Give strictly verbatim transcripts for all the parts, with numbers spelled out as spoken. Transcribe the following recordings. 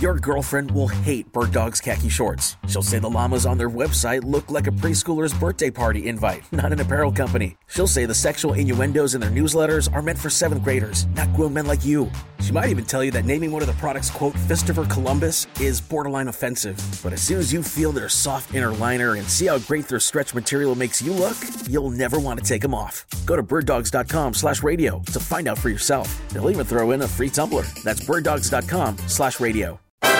Your girlfriend will hate Bird Dog's khaki shorts. She'll say the llamas on their website look like a preschooler's birthday party invite, not an apparel company. She'll say the sexual innuendos in their newsletters are meant for seventh graders, not grown men like you. She might even tell you that naming one of the products, quote, Christopher Columbus is borderline offensive. But as soon as you feel their soft inner liner and see how great their stretch material makes you look, you'll never want to take them off. Go to birddogs.com slash radio to find out for yourself. They'll even throw in a free tumbler. That's birddogs.com slash radio.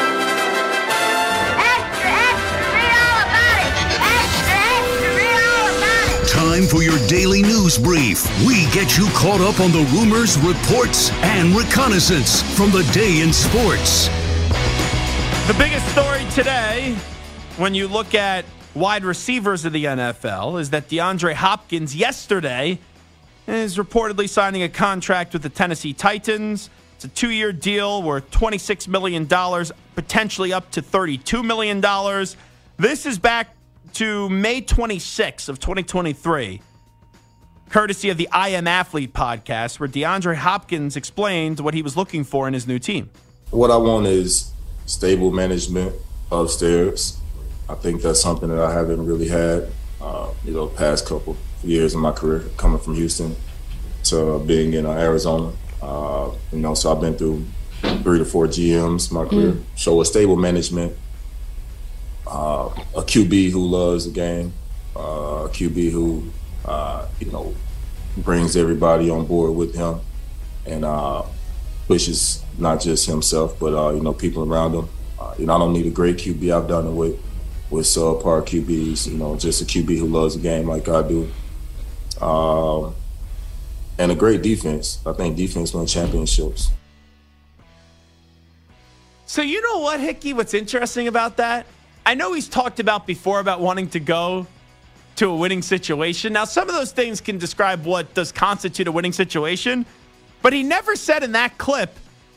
Time for your daily news brief. We get you caught up on the rumors, reports, and reconnaissance from the day in sports. The biggest story today, when you look at wide receivers of the N F L, is that DeAndre Hopkins yesterday is reportedly signing a contract with the Tennessee Titans. It's a two-year deal worth twenty-six million dollars, potentially up to thirty-two million dollars. This is back to May twenty-sixth of twenty twenty-three, courtesy of the I Am Athlete podcast, where DeAndre Hopkins explained what he was looking for in his new team. What I want is stable management upstairs. I think that's something that I haven't really had, uh, you know, past couple years in my career, coming from Houston to being in uh, Arizona. Uh, you know, so I've been through three to four G Ms in my career. Mm. So a stable management, uh, a Q B who loves the game, uh, a Q B who, uh, you know, brings everybody on board with him and uh, pushes not just himself, but, uh, you know, people around him. Uh, you know, I don't need a great Q B. I've done it with, with subpar Q Bs, you know, just a Q B who loves the game like I do. Um, and a great defense. I think defense wins championships. So you know what, Hickey, what's interesting about that? I know he's talked about before about wanting to go to a winning situation. Now, some of those things can describe what does constitute a winning situation, but he never said in that clip,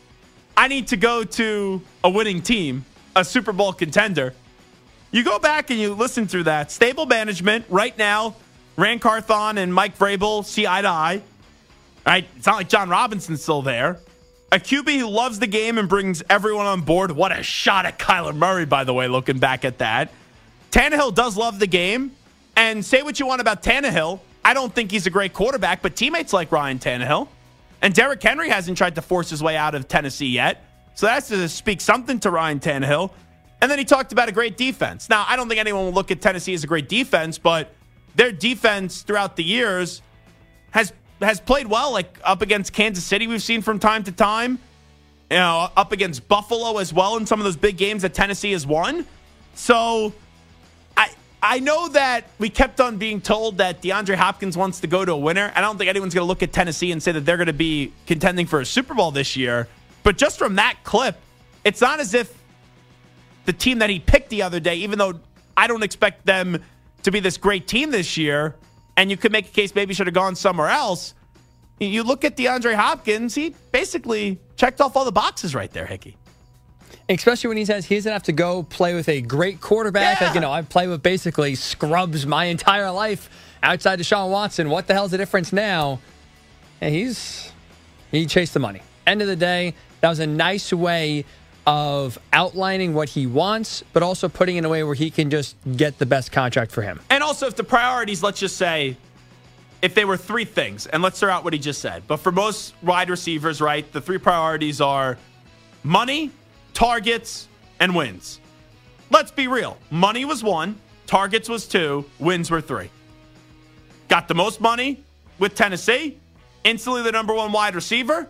I need to go to a winning team, a Super Bowl contender. You go back and you listen through that. Stable management. Right now, Rand Carthon and Mike Vrabel see eye to eye. Right? It's not like John Robinson's still there. A Q B who loves the game and brings everyone on board. What a shot at Kyler Murray, by the way, looking back at that. Tannehill does love the game. And say what you want about Tannehill. I don't think he's a great quarterback, but teammates like Ryan Tannehill. And Derrick Henry hasn't tried to force his way out of Tennessee yet. So that's to speak something to Ryan Tannehill. And then he talked about a great defense. Now, I don't think anyone will look at Tennessee as a great defense, but their defense throughout the years has has played well, like up against Kansas City we've seen from time to time. You know, up against Buffalo as well in some of those big games that Tennessee has won. So I I know that we kept on being told that DeAndre Hopkins wants to go to a winner. I don't think anyone's going to look at Tennessee and say that they're going to be contending for a Super Bowl this year. But just from that clip, it's not as if the team that he picked the other day, even though I don't expect them to be this great team this year, and you could make a case maybe should have gone somewhere else. You look at DeAndre Hopkins, he basically checked off all the boxes right there, Hickey. Especially when he says he doesn't have to go play with a great quarterback. Yeah. Like, you know, I've played with basically scrubs my entire life outside Deshaun Watson. What the hell's the difference now? And he's he chased the money. End of the day, that was a nice way of outlining what he wants, but also putting it in a way where he can just get the best contract for him. And also, if the priorities, let's just say, if they were three things, and let's throw out what he just said. But for most wide receivers, right, the three priorities are money, targets, and wins. Let's be real. Money was one, targets was two, wins were three. Got the most money with Tennessee, instantly the number one wide receiver.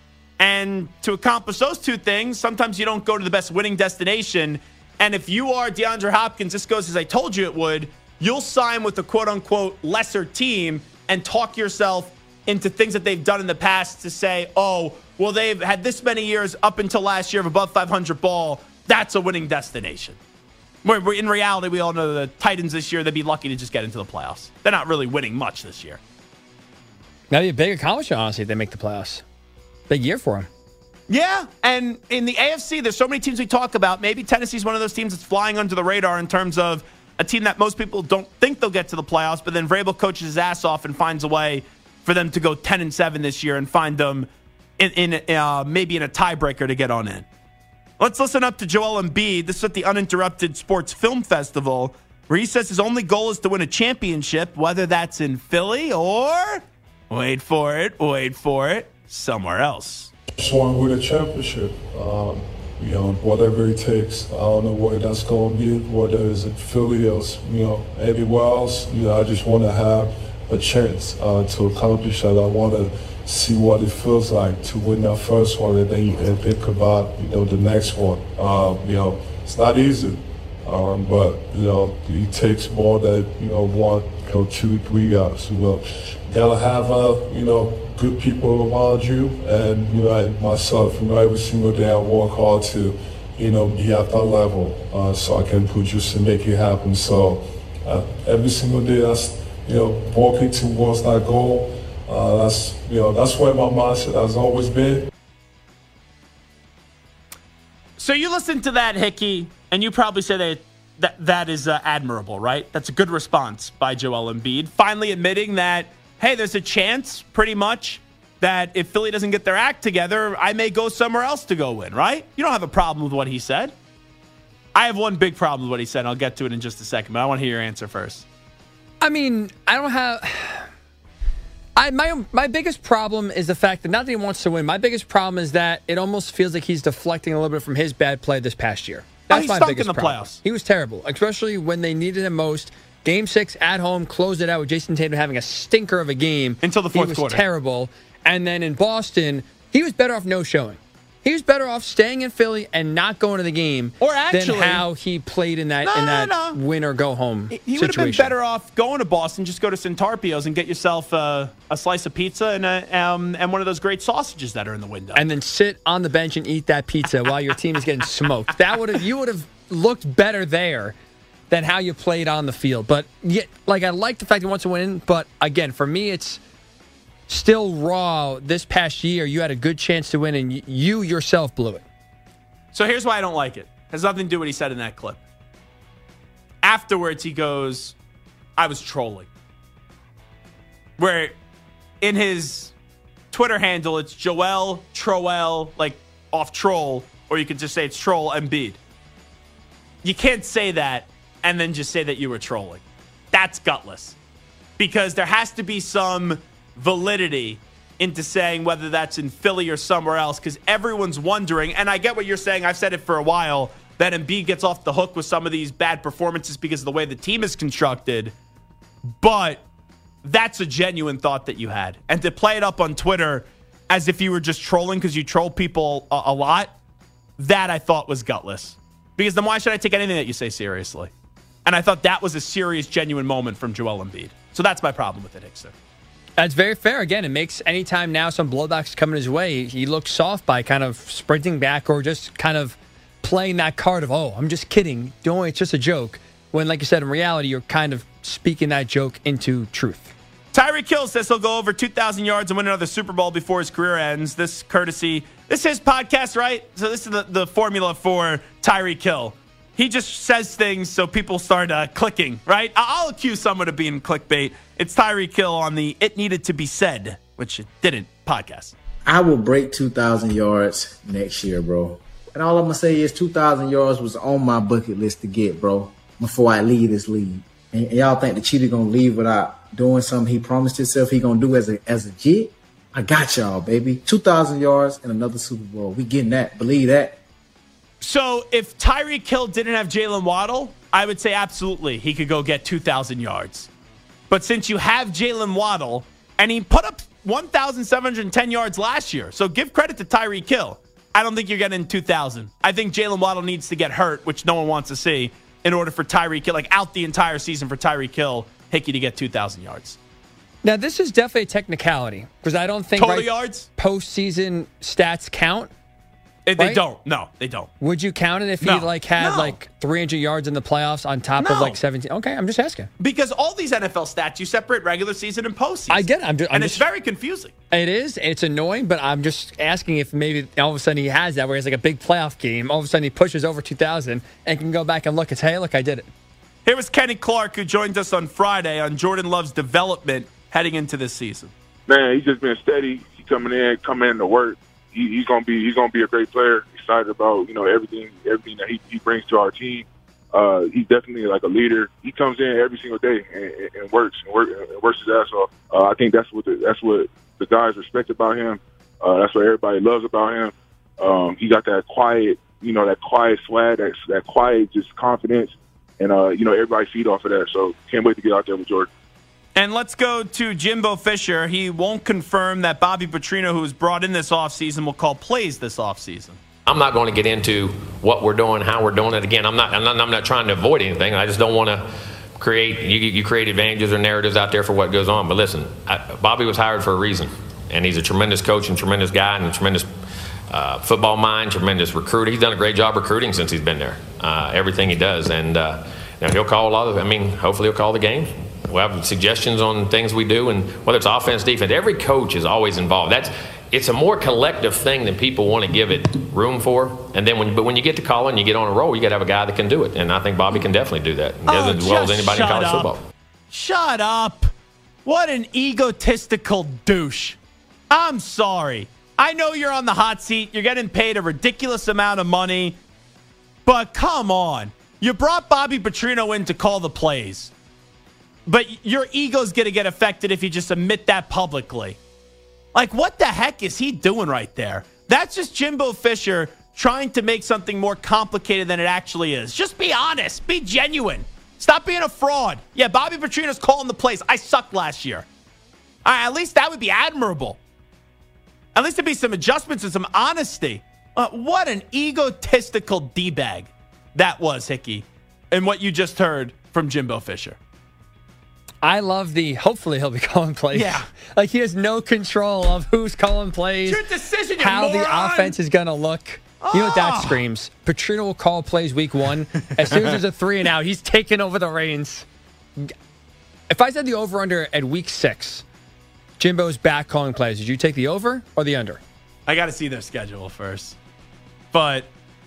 And to accomplish those two things, sometimes you don't go to the best winning destination. And if you are DeAndre Hopkins, this goes as I told you it would, you'll sign with the quote-unquote lesser team and talk yourself into things that they've done in the past to say, oh, well, they've had this many years up until last year of above five hundred ball. That's a winning destination. Where in reality, we all know the Titans this year, they'd be lucky to just get into the playoffs. They're not really winning much this year. That'd be a big accomplishment, honestly, if they make the playoffs. Big year for him. Yeah, and in the A F C, there's so many teams we talk about. Maybe Tennessee's one of those teams that's flying under the radar in terms of a team that most people don't think they'll get to the playoffs, but then Vrabel coaches his ass off and finds a way for them to go ten and seven this year and find them in, in uh, maybe in a tiebreaker to get on in. Let's listen up to Joel Embiid. This is at the Uninterrupted Sports Film Festival, where he says his only goal is to win a championship, whether that's in Philly or, wait for it, wait for it, somewhere else. Just want to win a championship. Um, you know, whatever it takes. I don't know where that's going to be, whether it's in Philly or, you know, anywhere else. You know, I just want to have a chance uh, to accomplish that. I want to see what it feels like to win that first one and then think about, you know, the next one. Um, you know, it's not easy, um, but, you know, it takes more than, you know, one, you know, two, three guys. You know, you gotta have, uh, you know, good people around you, and, you know, and myself, you know, every single day I work hard to, you know, be at that level uh, so I can produce and make it happen. So uh, every single day that's, you know, working towards that goal. Uh, that's, you know, that's where my mindset has always been. So you listen to that, Hickey, and you probably say that that, that is uh, admirable, right? That's a good response by Joel Embiid, finally admitting that, hey, there's a chance, pretty much, that if Philly doesn't get their act together, I may go somewhere else to go win, right? You don't have a problem with what he said. I have one big problem with what he said. I'll get to it in just a second, but I want to hear your answer first. I mean, I don't have... I, my my biggest problem is the fact that not that he wants to win. My biggest problem is that it almost feels like he's deflecting a little bit from his bad play this past year. That's oh, he's my stunk biggest in the problem. playoffs. He was terrible, especially when they needed him most. Game six at home, closed it out with Jason Tatum having a stinker of a game. Until the fourth he was quarter. terrible. And then in Boston, he was better off no showing. He was better off staying in Philly and not going to the game or actually, than how he played in that no, in that no, no. win or go home He, he situation. would have been better off going to Boston, just go to Centarpio's and get yourself a, a slice of pizza and a, um, and one of those great sausages that are in the window. And then sit on the bench and eat that pizza while your team is getting smoked. That would have you would have looked better there than how you played on the field. But yet, like I like the fact he wants to win, but again, for me it's still raw. This past year, you had a good chance to win, and you, you yourself blew it. So here's why I don't like it. It has nothing to do with what he said in that clip. Afterwards, he goes, I was trolling. Where in his Twitter handle, it's Joel, Troel, like off troll, or you could just say it's Troll Embiid. You can't say that and then just say that you were trolling. That's gutless. Because there has to be some validity into saying whether that's in Philly or somewhere else, because everyone's wondering, and I get what you're saying, I've said it for a while, that Embiid gets off the hook with some of these bad performances because of the way the team is constructed, but that's a genuine thought that you had. And to play it up on Twitter as if you were just trolling because you troll people a, a lot, that I thought was gutless. Because then why should I take anything that you say seriously? And I thought that was a serious, genuine moment from Joel Embiid. So that's my problem with it, Hickster. That's very fair. Again, it makes any time now some blowbacks coming his way, he looks soft by kind of sprinting back or just kind of playing that card of, oh, I'm just kidding. Don't worry, it's just a joke. When, like you said, in reality, you're kind of speaking that joke into truth. Tyreek Hill says he'll go over two thousand yards and win another Super Bowl before his career ends. This courtesy, this is his podcast, right? So this is the, the formula for Tyreek Hill. He just says things so people start uh, clicking, right? I'll accuse someone of being clickbait. It's Tyreek Hill on the It Needed to Be Said, which it didn't, podcast. I will break two thousand yards next year, bro. And all I'm going to say is two thousand yards was on my bucket list to get, bro, before I leave this league. And, and y'all think the cheater going to leave without doing something he promised himself he going to do as a as a G? I got y'all, baby. two thousand yards and another Super Bowl. We getting that. Believe that. So if Tyreek Hill didn't have Jalen Waddle, I would say absolutely he could go get two thousand yards. But since you have Jalen Waddle, and he put up one thousand seven hundred ten yards last year, so give credit to Tyreek Hill. I don't think you're getting two thousand. I think Jalen Waddle needs to get hurt, which no one wants to see, in order for Tyreek Hill, like out the entire season for Tyreek Hill, Hickey to get two thousand yards. Now, this is definitely a technicality, because I don't think Total right, yards? postseason stats count. If they Right? don't. No, they don't. Would you count it if No. he like had No. like three hundred yards in the playoffs on top No. of like seventeen? Okay, I'm just asking. Because all these N F L stats, you separate regular season and postseason. I get it. I'm just, I'm and just, it's very confusing. It is. It's annoying, but I'm just asking if maybe all of a sudden he has that where he's like a big playoff game. All of a sudden he pushes over two thousand and can go back and look and say, hey, look, I did it. Here was Kenny Clark, who joined us on Friday on Jordan Love's development heading into this season. Man, he's just been steady. He coming in, coming in to work. he, he's gonna be he's gonna be a great player. Excited about you know everything everything that he, he brings to our team. Uh, he's definitely like a leader. He comes in every single day and, and works and, work, and works his ass off. Uh, I think that's what the, that's what the guys respect about him. Uh, that's what everybody loves about him. Um, he got that quiet, you know, that quiet swag, that that quiet just confidence, and uh, you know everybody feed off of that. So can't wait to get out there with Jordan. And let's go to Jimbo Fisher. He won't confirm that Bobby Petrino, who was brought in this offseason, will call plays this offseason. I'm not going to get into what we're doing, how we're doing it. Again, I'm not, I'm not, I'm not trying to avoid anything. I just don't want to create, you, you create advantages or narratives out there for what goes on. But listen, I, Bobby was hired for a reason. And he's a tremendous coach and tremendous guy and a tremendous uh, football mind, tremendous recruiter. He's done a great job recruiting since he's been there, uh, everything he does. And uh, you know, he'll call a lot of, I mean, hopefully he'll call the games. We'll have suggestions on things we do, and whether it's offense, defense, every coach is always involved. That's It's a more collective thing than people want to give it room for. And then when, but when you get to calling, you get on a roll, you got to have a guy that can do it. And I think Bobby can definitely do that. He does oh, it as well as anybody in college up. football. Shut up. What an egotistical douche. I'm sorry. I know you're on the hot seat. You're getting paid a ridiculous amount of money. But come on. You brought Bobby Petrino in to call the plays. But your ego's going to get affected if you just admit that publicly. Like, what the heck is he doing right there? That's just Jimbo Fisher trying to make something more complicated than it actually is. Just be honest. Be genuine. Stop being a fraud. Yeah, Bobby Petrino's calling the plays. I sucked last year. All right, at least that would be admirable. At least there'd be some adjustments and some honesty. Uh, what an egotistical D-bag that was, Hickey, and what you just heard from Jimbo Fisher. I love the, hopefully he'll be calling plays. Yeah. Like he has no control of who's calling plays. It's your decision, you how moron. the offense is going to look. Oh. You know what that screams? Petrino will call plays week one. As soon as there's a three and out, he's taking over the reins. If I said the over-under at week six, Jimbo's back calling plays, did you take the over or the under? I got to see their schedule first. But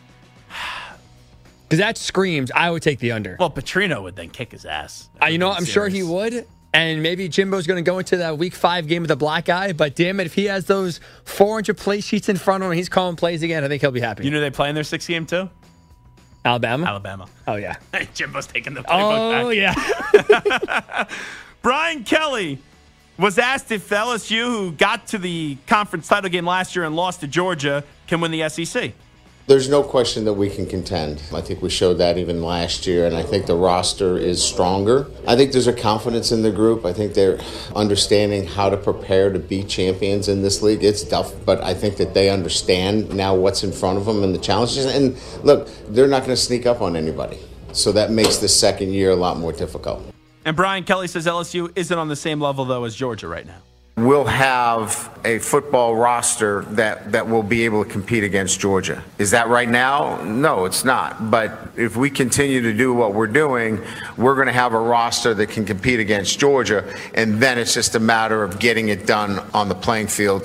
because that screams, I would take the under. Well, Petrino would then kick his ass. Uh, you know, I'm serious. Sure he would. And maybe Jimbo's going to go into that week five game with a black eye. But damn it, if he has those four hundred play sheets in front of him and he's calling plays again, I think he'll be happy. You know they play in their sixth game too? Alabama? Alabama. Oh, yeah. Jimbo's taking the playbook oh, back. Oh, yeah. Brian Kelly was asked if L S U, who got to the conference title game last year and lost to Georgia, can win the S E C. There's no question that we can contend. I think we showed that even last year, and I think the roster is stronger. I think there's a confidence in the group. I think they're understanding how to prepare to be champions in this league. It's tough, but I think that they understand now what's in front of them and the challenges. And look, they're not going to sneak up on anybody. So that makes the second year a lot more difficult. And Brian Kelly says L S U isn't on the same level, though, as Georgia right now. We'll have a football roster that, that will be able to compete against Georgia. Is that right now? No, it's not. But if we continue to do what we're doing, we're going to have a roster that can compete against Georgia, and then it's just a matter of getting it done on the playing field.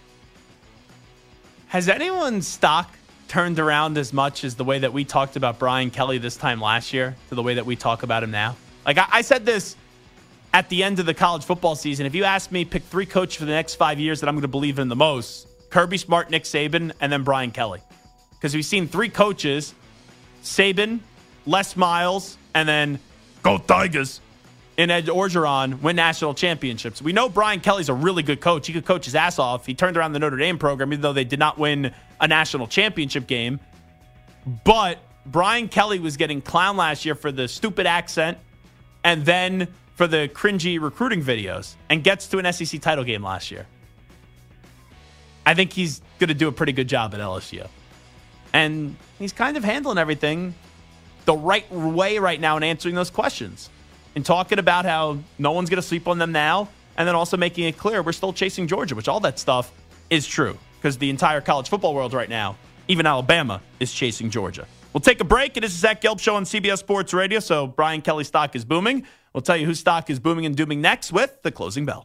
Has anyone's stock turned around as much as the way that we talked about Brian Kelly this time last year to the way that we talk about him now? Like, I, I said this at the end of the college football season. If you ask me, pick three coaches for the next five years that I'm going to believe in the most, Kirby Smart, Nick Saban, and then Brian Kelly. Because we've seen three coaches, Saban, Les Miles, and then Go Tigers, and Ed Orgeron win national championships. We know Brian Kelly's a really good coach. He could coach his ass off. He turned around the Notre Dame program, even though they did not win a national championship game. But Brian Kelly was getting clowned last year for the stupid accent and then for the cringy recruiting videos, and gets to an S E C title game last year. I think he's going to do a pretty good job at L S U. And he's kind of handling everything the right way right now in answering those questions. And talking about how no one's going to sleep on them now, and then also making it clear we're still chasing Georgia, which all that stuff is true. Because the entire college football world right now, even Alabama, is chasing Georgia. We'll take a break. It is the Zach Gelb Show on C B S Sports Radio, so Brian Kelly's stock is booming. We'll tell you whose stock is booming and dooming next with the closing bell.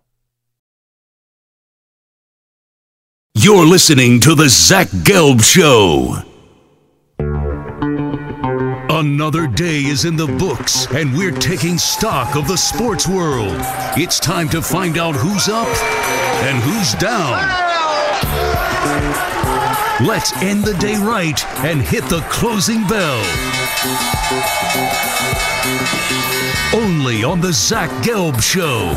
You're listening to the Zach Gelb Show. Another day is in the books, and we're taking stock of the sports world. It's time to find out who's up and who's down. Let's end the day right and hit the closing bell. Only on the Zach Gelb Show.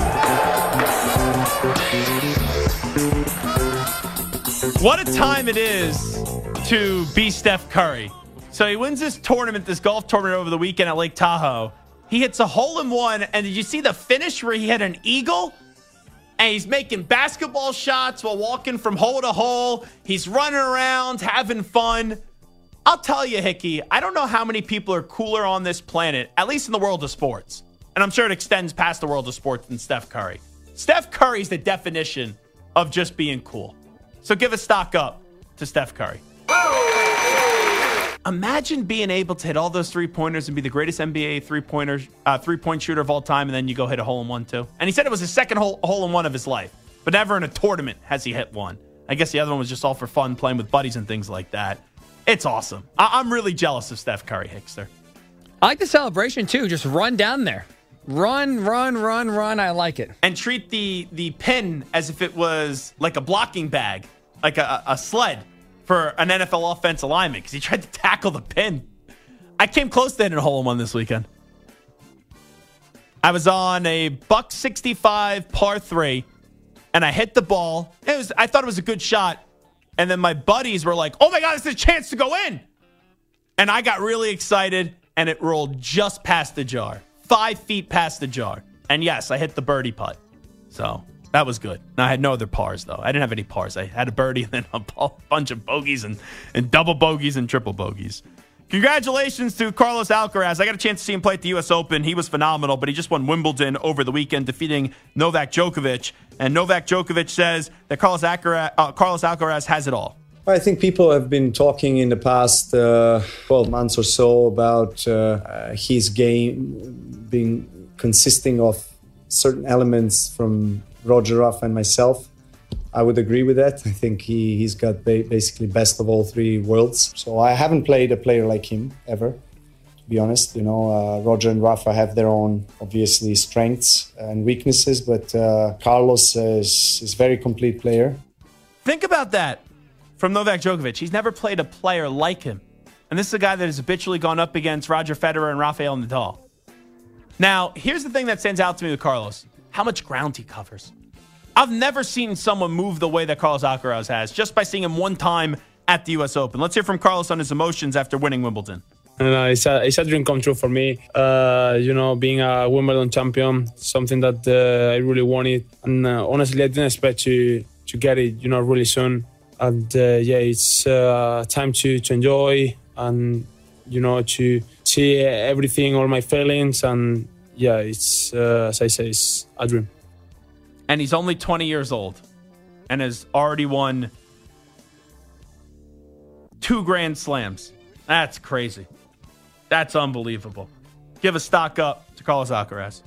What a time it is to be Steph Curry. So he wins this tournament, this golf tournament over the weekend at Lake Tahoe. He hits a hole-in-one, and did you see the finish where he had an eagle? And he's making basketball shots while walking from hole to hole. He's running around, having fun. I'll tell you, Hickey, I don't know how many people are cooler on this planet, at least in the world of sports. And I'm sure it extends past the world of sports than Steph Curry. Steph Curry's the definition of just being cool. So give a stock up to Steph Curry. Imagine being able to hit all those three-pointers and be the greatest N B A three-pointer, uh, three-point shooter of all time, and then you go hit a hole-in-one, too. And he said it was his second hole, hole-in-one of his life, but never in a tournament has he hit one. I guess the other one was just all for fun, playing with buddies and things like that. It's awesome. I- I'm really jealous of Steph Curry, Hickster. I like the celebration, too. Just run down there. Run, run, run, run. I like it. And treat the, the pin as if it was like a blocking bag, like a, a sled for an N F L offensive lineman, because he tried to tackle the pin. I came close to hitting a hole-in-one this weekend. I was on a buck sixty-five par three, and I hit the ball. It was I thought it was a good shot, and then my buddies were like, "Oh my God, it's a chance to go in!" And I got really excited, and it rolled just past the jar, five feet past the jar. And yes, I hit the birdie putt. So that was good. Now, I had no other pars, though. I didn't have any pars. I had a birdie and then a bunch of bogeys and, and double bogeys and triple bogeys. Congratulations to Carlos Alcaraz. I got a chance to see him play at the U S Open. He was phenomenal, but he just won Wimbledon over the weekend, defeating Novak Djokovic. And Novak Djokovic says that Carlos Alcaraz, uh, Carlos Alcaraz has it all. I think people have been talking in the past uh, twelve months or so about uh, his game being consisting of certain elements from Roger Ruff and myself. I would agree with that. I think he, he's got ba- basically best of all three worlds. So I haven't played a player like him ever, to be honest. You know, uh, Roger and Rafa have their own, obviously, strengths and weaknesses, but uh, Carlos is, is a very complete player. Think about that from Novak Djokovic. He's never played a player like him. And this is a guy that has habitually gone up against Roger Federer and Rafael Nadal. Now, here's the thing that stands out to me with Carlos. How much ground he covers. I've never seen someone move the way that Carlos Alcaraz has just by seeing him one time at the U S Open. Let's hear from Carlos on his emotions after winning Wimbledon. And, uh, it's, a, it's a dream come true for me. Uh, you know, being a Wimbledon champion, something that uh, I really wanted. And uh, honestly, I didn't expect to to get it, you know, really soon. And uh, yeah, it's uh, time to, to enjoy and, you know, to see everything, all my feelings. And yeah, it's, uh, as I say, it's a dream. And he's only twenty years old and has already won two Grand Slams. That's crazy. That's unbelievable. Give a stock up to Carlos Alcaraz.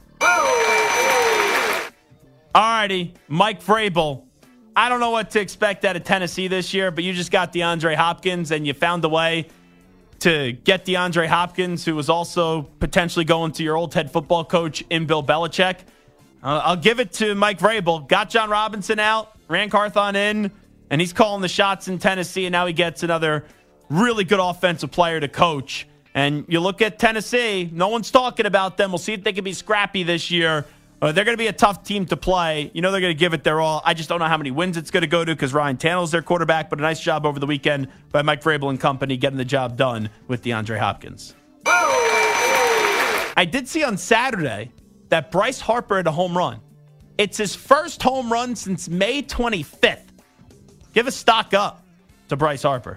All righty, Mike Vrabel. I don't know what to expect out of Tennessee this year, but you just got DeAndre Hopkins, and you found a way to get DeAndre Hopkins, who was also potentially going to your old head football coach in Bill Belichick. Uh, I'll give it to Mike Vrabel. Got John Robinson out, ran Carthon in, and he's calling the shots in Tennessee, and now he gets another really good offensive player to coach. And you look at Tennessee, no one's talking about them. We'll see if they can be scrappy this year. Uh, they're going to be a tough team to play. You know they're going to give it their all. I just don't know how many wins it's going to go to because Ryan Tannehill's their quarterback, but a nice job over the weekend by Mike Vrabel and company getting the job done with DeAndre Hopkins. I did see on Saturday that Bryce Harper had a home run. It's his first home run since May twenty-fifth. Give a stock up to Bryce Harper.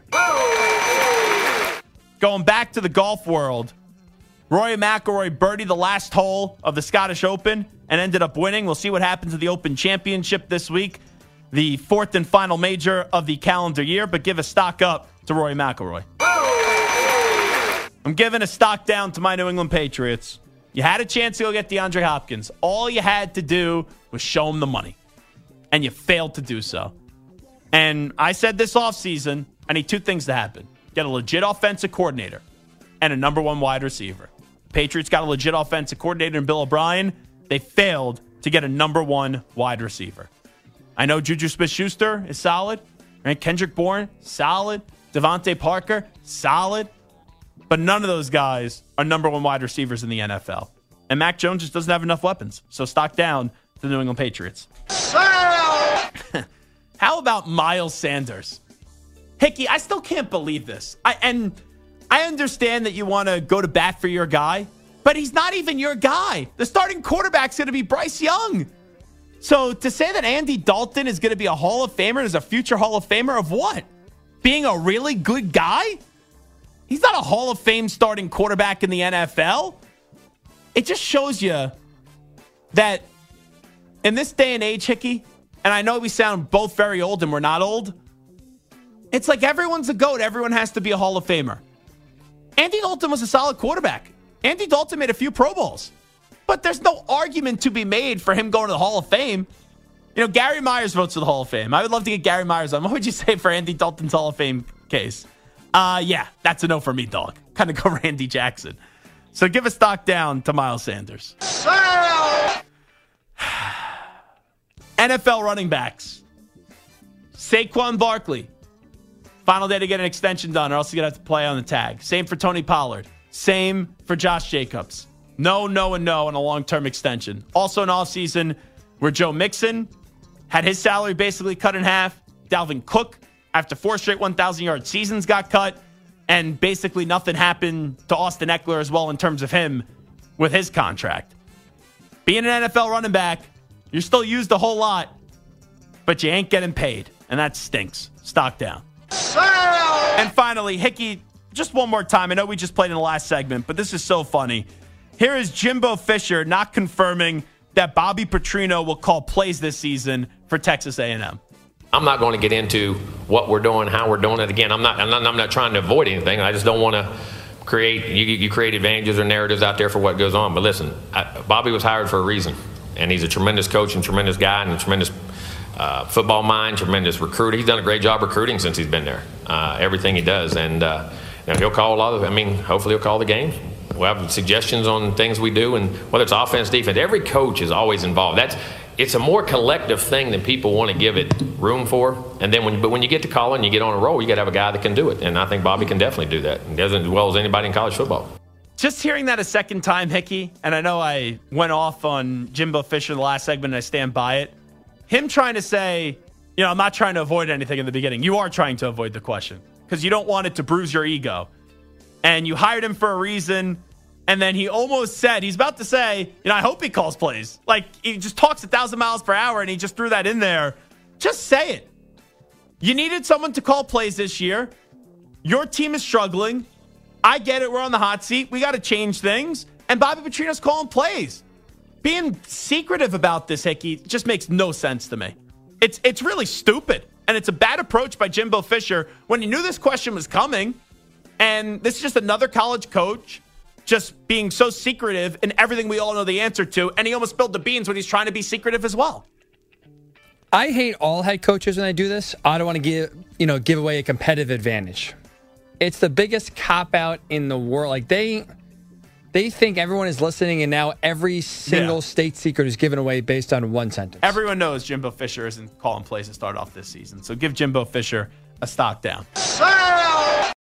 Going back to the golf world, Rory McIlroy birdied the last hole of the Scottish Open and ended up winning. We'll see what happens at the Open Championship this week, the fourth and final major of the calendar year, but give a stock up to Rory McIlroy. I'm giving a stock down to my New England Patriots. You had a chance to go get DeAndre Hopkins. All you had to do was show him the money, and you failed to do so. And I said this offseason, I need two things to happen. Get a legit offensive coordinator and a number one wide receiver. Patriots got a legit offensive coordinator in Bill O'Brien. They failed to get a number one wide receiver. I know Juju Smith-Schuster is solid, Right? Kendrick Bourne, solid. Devontae Parker, solid. But none of those guys are number one wide receivers in the N F L. And Mac Jones just doesn't have enough weapons. So stock down to the New England Patriots. How about Miles Sanders? Hickey, I still can't believe this. I, and I understand that you want to go to bat for your guy, but he's not even your guy. The starting quarterback's going to be Bryce Young. So to say that Andy Dalton is going to be a Hall of Famer, is a future Hall of Famer of what? Being a really good guy? He's not a Hall of Fame starting quarterback in the N F L. It just shows you that in this day and age, Hickey, and I know we sound both very old and we're not old, it's like everyone's a GOAT. Everyone has to be a Hall of Famer. Andy Dalton was a solid quarterback. Andy Dalton made a few Pro Bowls. But there's no argument to be made for him going to the Hall of Fame. You know, Gary Myers votes for the Hall of Fame. I would love to get Gary Myers on. What would you say for Andy Dalton's Hall of Fame case? Uh, yeah, that's a no for me, dog. Kind of go Randy Jackson. So give a stock down to Miles Sanders. N F L running backs. Saquon Barkley. Final day to get an extension done, or else you're going to have to play on the tag. Same for Tony Pollard. Same for Josh Jacobs. No, no, and no on a long-term extension. Also an offseason where Joe Mixon had his salary basically cut in half. Dalvin Cook, after four straight one thousand-yard seasons, got cut. And basically nothing happened to Austin Eckler as well in terms of him with his contract. Being an N F L running back, you're still used a whole lot, but you ain't getting paid. And that stinks. Stock down. And finally, Hickey, just one more time. I know we just played in the last segment, but this is so funny. Here is Jimbo Fisher not confirming that Bobby Petrino will call plays this season for Texas A and M. I'm not going to get into what we're doing, how we're doing it. Again, I'm not, I'm not, I'm not trying to avoid anything. I just don't want to create, you, you create advantages or narratives out there for what goes on. But listen, I, Bobby was hired for a reason, and he's a tremendous coach and tremendous guy and a tremendous uh, football mind, tremendous recruiter. He's done a great job recruiting since he's been there, uh, everything he does. And uh, you know, he'll call a lot of, I mean, hopefully he'll call the games. We'll have suggestions on things we do, and whether it's offense, defense, every coach is always involved. That's It's a more collective thing than people want to give it room for. And then when, but when you get to calling, you get on a roll, you got to have a guy that can do it. And I think Bobby can definitely do that. He does it as well as anybody in college football. Just hearing that a second time, Hickey, and I know I went off on Jimbo Fisher in the last segment and I stand by it. Him trying to say, you know, I'm not trying to avoid anything in the beginning. You are trying to avoid the question because you don't want it to bruise your ego. And you hired him for a reason. And then he almost said, he's about to say, you know, I hope he calls plays. Like, he just talks a thousand miles per hour and he just threw that in there. Just say it. You needed someone to call plays this year. Your team is struggling. I get it. We're on the hot seat. We got to change things. And Bobby Petrino's calling plays. Being secretive about this, Hickey, just makes no sense to me. It's, it's really stupid. And it's a bad approach by Jimbo Fisher when he knew this question was coming. And this is just another college coach just being so secretive in everything we all know the answer to, and he almost spilled the beans when he's trying to be secretive as well. I hate all head coaches when they do this. I don't want to give, you know, give away a competitive advantage. It's the biggest cop-out in the world. Like, they they think everyone is listening, and now every single yeah. state secret is given away based on one sentence. Everyone knows Jimbo Fisher isn't calling plays to start off this season, so give Jimbo Fisher a stock down.